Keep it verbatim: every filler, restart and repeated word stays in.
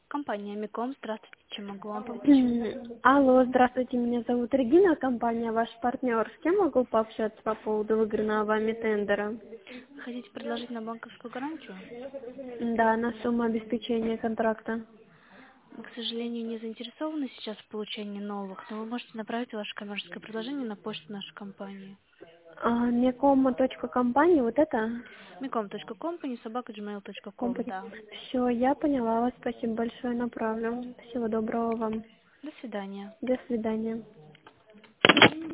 Компания Миком, здравствуйте, чем могу вам помочь? М, Алло, здравствуйте, меня зовут Регина, компания ваш партнер. С кем могу пообщаться по поводу выигранного вами тендера? Хотите предложить на банковскую гарантию? Да, на сумму обеспечения контракта. К сожалению, не заинтересованы сейчас в получении новых, но вы можете направить ваше коммерческое предложение на почту нашей компании. А, Мекома точка компания, вот это? миком точка компани собака джимейл точка ком, Компания. да. Все, я поняла вас, спасибо большое, направлю. Всего доброго вам. До свидания. До свидания.